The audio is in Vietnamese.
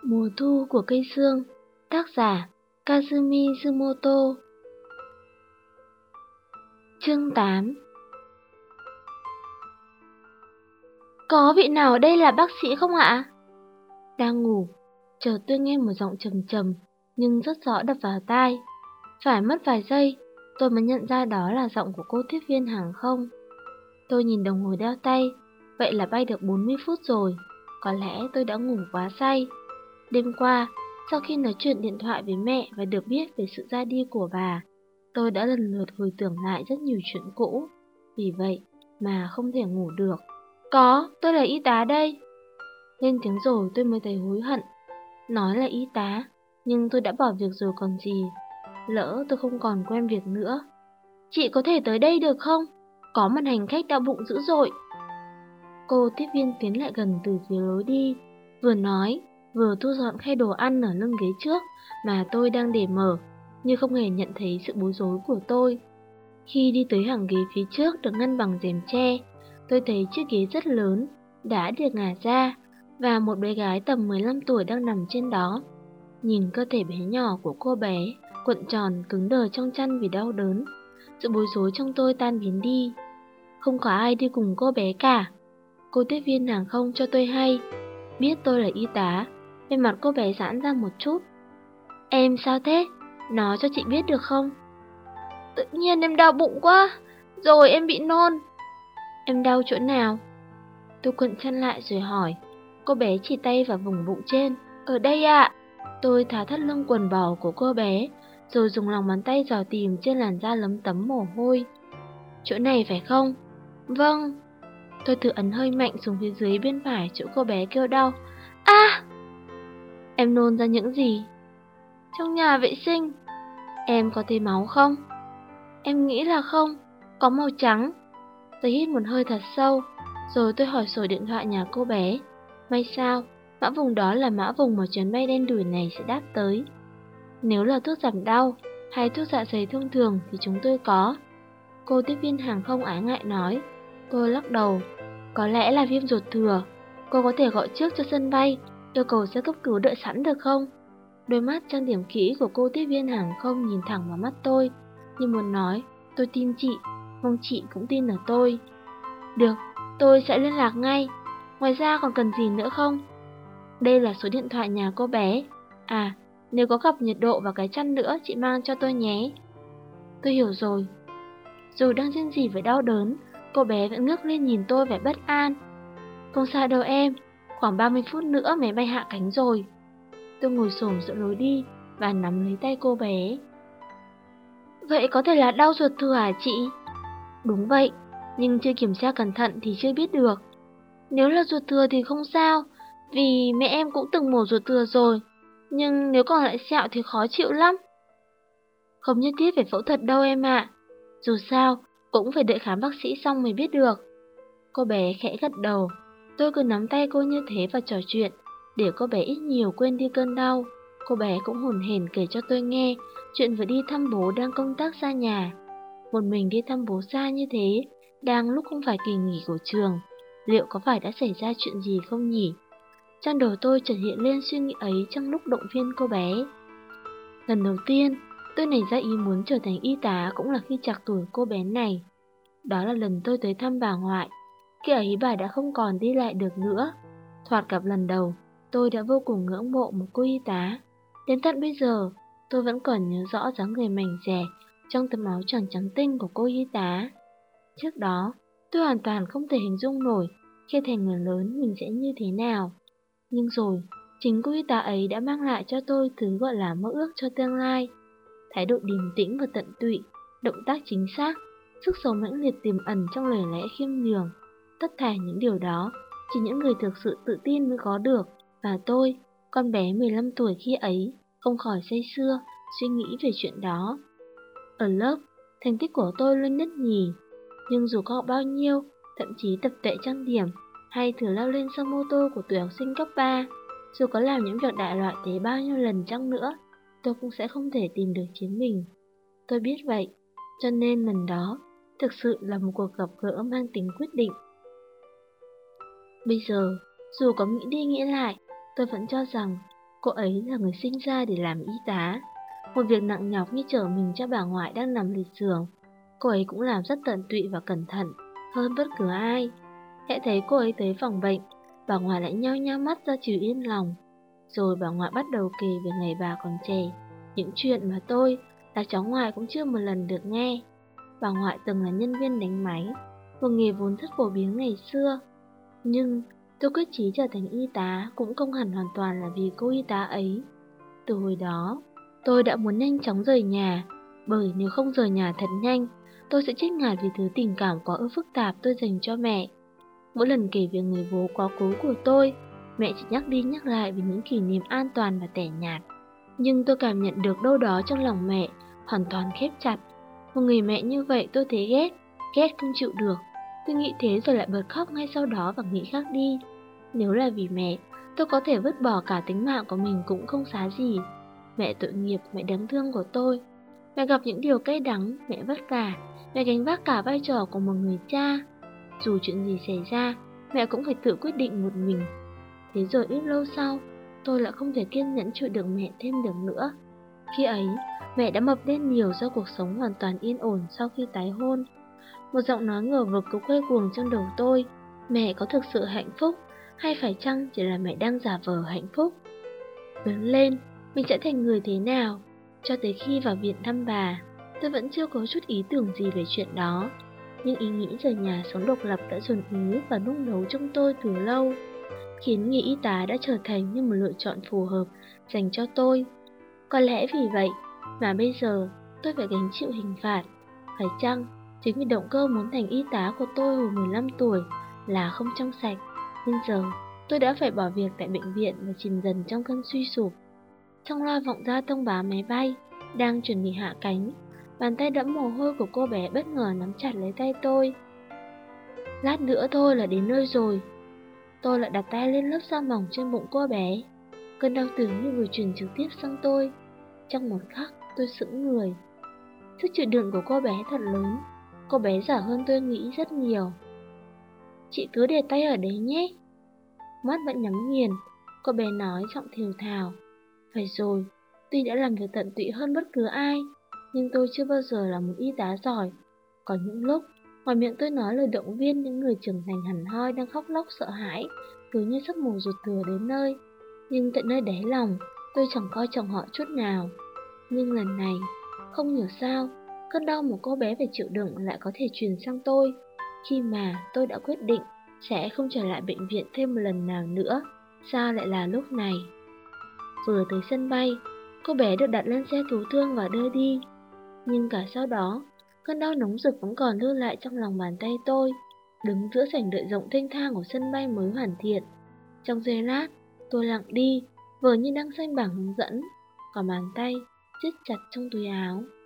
Mùa thu của cây sương, tác giả Kazumi Zumoto. Chương 8. Có vị nào ở đây là bác sĩ không ạ? Đang ngủ, chợt tôi nghe một giọng trầm trầm nhưng rất rõ đập vào tai. Phải mất vài giây, tôi mới nhận ra đó là giọng của cô tiếp viên hàng không. Tôi nhìn đồng hồ đeo tay, vậy là bay được 40 phút rồi. Có lẽ tôi đã ngủ quá say. Đêm qua, sau khi nói chuyện điện thoại với mẹ và được biết về sự ra đi của bà, tôi đã lần lượt hồi tưởng lại rất nhiều chuyện cũ. Vì vậy mà không thể ngủ được. Tôi là y tá đây. Lên tiếng rồi tôi mới thấy hối hận. Nói là y tá, nhưng tôi đã bỏ việc rồi còn gì. Lỡ tôi không còn quen việc nữa. Chị có thể tới đây được không? Có một hành khách đau bụng dữ dội. Cô tiếp viên tiến lại gần từ phía lối đi, vừa nói, vừa thu dọn khay đồ ăn ở lưng ghế trước mà tôi đang để mở, như không hề nhận thấy sự bối rối của tôi. Khi đi tới hàng ghế phía trước được ngăn bằng rèm tre, tôi thấy chiếc ghế rất lớn, đã được ngả ra, và một bé gái tầm 15 tuổi đang nằm trên đó. Nhìn cơ thể bé nhỏ của cô bé, cuộn tròn cứng đờ trong chăn vì đau đớn, sự bối rối trong tôi tan biến đi. Không có ai đi cùng cô bé cả. Cô tiếp viên hàng không cho tôi hay. Biết tôi là y tá, vẻ mặt cô bé giãn ra một chút. Em sao thế? Nói cho chị biết được không? Tự nhiên em đau bụng quá, rồi em bị nôn. Em đau chỗ nào? Tôi cuộn chăn lại rồi hỏi. Cô bé chỉ tay vào vùng bụng trên. Ở đây ạ. Tôi tháo thắt lưng quần bò của cô bé, rồi dùng lòng bàn tay dò tìm trên làn da lấm tấm mồ hôi. Chỗ này phải không? Vâng. Tôi thử ấn hơi mạnh xuống phía dưới bên phải chỗ cô bé kêu đau. Em nôn ra những gì? Trong nhà vệ sinh. Em có thấy máu không? Em nghĩ là không, có màu trắng. Tôi hít một hơi thật sâu, rồi tôi hỏi sổ điện thoại nhà cô bé. May sao, mã vùng đó là mã vùng mà chuyến bay đen đủi này sẽ đáp tới. Nếu là thuốc giảm đau hay thuốc dạ dày thông thường thì chúng tôi có. Cô tiếp viên hàng không ái ngại nói. Tôi lắc đầu. Có lẽ là viêm ruột thừa. Cô có thể gọi trước cho sân bay, yêu cầu xe cấp cứu đợi sẵn được không? Đôi mắt trang điểm kỹ của cô tiếp viên hàng không nhìn thẳng vào mắt tôi, như muốn nói, tôi tin chị, mong chị cũng tin ở tôi. Được, tôi sẽ liên lạc ngay. Ngoài ra còn cần gì nữa không? Đây là số điện thoại nhà cô bé. À, nếu có gặp nhiệt độ và cái chăn nữa, chị mang cho tôi nhé. Tôi hiểu rồi. Dù đang rên rỉ với đau đớn, cô bé vẫn ngước lên nhìn tôi vẻ bất an. Không sao đâu em, khoảng 30 phút nữa máy bay hạ cánh rồi. Tôi ngồi xổm giữa lối đi và nắm lấy tay cô bé. Vậy có thể là đau ruột thừa hả chị? Đúng vậy, nhưng chưa kiểm tra cẩn thận thì chưa biết được. Nếu là ruột thừa thì không sao, vì mẹ em cũng từng mổ ruột thừa rồi. Nhưng nếu còn lại sẹo thì khó chịu lắm. Không nhất thiết phải phẫu thuật đâu em ạ. Dù sao, cũng phải đợi khám bác sĩ xong mới biết được. Cô bé khẽ gật đầu. Tôi cứ nắm tay cô như thế và trò chuyện, để cô bé ít nhiều quên đi cơn đau. Cô bé cũng hổn hển kể cho tôi nghe chuyện vừa đi thăm bố đang công tác xa nhà. Một mình đi thăm bố xa như thế, đang lúc không phải kỳ nghỉ của trường, liệu có phải đã xảy ra chuyện gì không nhỉ? Trong đầu tôi chợt hiện lên suy nghĩ ấy trong lúc động viên cô bé. Lần đầu tiên, tôi nảy ra ý muốn trở thành y tá cũng là khi trạc tuổi cô bé này. Đó là lần tôi tới thăm bà ngoại. Khi ấy bà đã không còn đi lại được nữa. Thoạt gặp lần đầu, tôi đã vô cùng ngưỡng mộ một cô y tá. Đến tận bây giờ, tôi vẫn còn nhớ rõ dáng người mảnh dẻ trong tấm áo choàng trắng tinh của cô y tá. Trước đó, tôi hoàn toàn không thể hình dung nổi khi thành người lớn mình sẽ như thế nào. Nhưng rồi, chính cô y tá ấy đã mang lại cho tôi thứ gọi là mơ ước cho tương lai. Thái độ điềm tĩnh và tận tụy, động tác chính xác, sức sống mãnh liệt tiềm ẩn trong lời lẽ khiêm nhường. Tất cả những điều đó chỉ những người thực sự tự tin mới có được. Và tôi, con bé 15 tuổi khi ấy, không khỏi say sưa suy nghĩ về chuyện đó. Ở lớp, thành tích của tôi luôn nhất nhì. Nhưng dù có học bao nhiêu, thậm chí tập tệ trang điểm hay thử leo lên xe mô tô của tuổi học sinh cấp 3, dù có làm những việc đại loại thế bao nhiêu lần chăng nữa, tôi cũng sẽ không thể tìm được chính mình. Tôi biết vậy, cho nên lần đó thực sự là một cuộc gặp gỡ mang tính quyết định. Bây giờ, dù có nghĩ đi nghĩ lại, tôi vẫn cho rằng Cô ấy là người sinh ra để làm y tá. Một việc nặng nhọc như chở mình cho bà ngoại đang nằm liệt giường, cô ấy cũng làm rất tận tụy và cẩn thận hơn bất cứ ai. Hễ thấy cô ấy tới phòng bệnh, bà ngoại lại nheo nheo mắt ra chiều yên lòng. Rồi bà ngoại bắt đầu kể về ngày bà còn trẻ, những chuyện mà tôi, là cháu ngoại cũng chưa một lần được nghe. Bà ngoại từng là nhân viên đánh máy, một nghề vốn rất phổ biến ngày xưa. Nhưng tôi quyết chí trở thành y tá cũng không hẳn hoàn toàn là vì cô y tá ấy. Từ hồi đó, tôi đã muốn nhanh chóng rời nhà, bởi nếu không rời nhà thật nhanh, tôi sẽ chết ngạt vì thứ tình cảm quá ư phức tạp tôi dành cho mẹ. Mỗi lần kể về người bố quá cố của tôi, mẹ chỉ nhắc đi nhắc lại về những kỷ niệm an toàn và tẻ nhạt. Nhưng tôi cảm nhận được đâu đó trong lòng mẹ hoàn toàn khép chặt. Một người mẹ như vậy tôi thấy ghét không chịu được. Tôi nghĩ thế rồi lại bật khóc ngay sau đó và nghĩ khác đi. Nếu là vì mẹ, tôi có thể vứt bỏ cả tính mạng của mình cũng không xá gì. Mẹ tội nghiệp, mẹ đáng thương của tôi. Mẹ gặp những điều cay đắng, mẹ vất vả, mẹ gánh vác cả vai trò của một người cha. Dù chuyện gì xảy ra, mẹ cũng phải tự quyết định một mình. Thế rồi ít lâu sau, tôi lại không thể kiên nhẫn chịu đựng mẹ thêm được nữa. Khi ấy, mẹ đã mập lên nhiều do cuộc sống hoàn toàn yên ổn sau khi tái hôn. Một giọng nói ngờ vực cứ quay cuồng trong đầu tôi. Mẹ có thực sự hạnh phúc, hay phải chăng chỉ là mẹ đang giả vờ hạnh phúc? Lớn lên, mình sẽ thành người thế nào? Cho tới khi vào viện thăm bà, tôi vẫn chưa có chút ý tưởng gì về chuyện đó. Nhưng ý nghĩ rời nhà sống độc lập đã dồn ý và nung nấu trong tôi từ lâu, khiến nghề y tá đã trở thành như một lựa chọn phù hợp dành cho tôi. Có lẽ vì vậy mà bây giờ tôi phải gánh chịu hình phạt. Phải chăng chính vì động cơ muốn thành y tá của tôi hồi 15 tuổi là không trong sạch, nên giờ tôi đã phải bỏ việc tại bệnh viện và chìm dần trong cơn suy sụp. Trong loa vọng ra thông báo máy bay đang chuẩn bị hạ cánh. Bàn tay đẫm mồ hôi của cô bé bất ngờ nắm chặt lấy tay tôi. Lát nữa thôi là đến nơi rồi. Tôi lại đặt tay lên lớp da mỏng trên bụng cô bé. Cơn đau tưởng như vừa truyền trực tiếp sang tôi. Trong một khắc, tôi sững người. Sức chịu đựng của cô bé thật lớn. Cô bé giỏi hơn tôi nghĩ rất nhiều. Chị cứ để tay ở đấy nhé. Mắt vẫn nhắm nghiền, cô bé nói giọng thều thào. Phải rồi, tuy đã làm việc tận tụy hơn bất cứ ai, nhưng tôi chưa bao giờ là một y tá giỏi. Có những lúc, ngoài miệng tôi nói lời động viên những người trưởng thành hẳn hoi đang khóc lóc sợ hãi, cứ như sắp mổ ruột thừa đến nơi. Nhưng tận nơi đáy lòng, tôi chẳng coi trọng họ chút nào. Nhưng lần này, không hiểu sao, cơn đau mà cô bé phải chịu đựng lại có thể truyền sang tôi, khi mà tôi đã quyết định sẽ không trở lại bệnh viện thêm một lần nào nữa. Sao lại là lúc này? Vừa tới sân bay, cô bé được đặt lên xe cứu thương và đưa đi. Nhưng cả sau đó, cơn đau nóng rực vẫn còn lưu lại trong lòng bàn tay tôi, đứng giữa sảnh đợi rộng thênh thang của sân bay mới hoàn thiện. Trong giây lát, tôi lặng đi, vờ như đang xem bảng hướng dẫn, còn bàn tay siết chặt trong túi áo.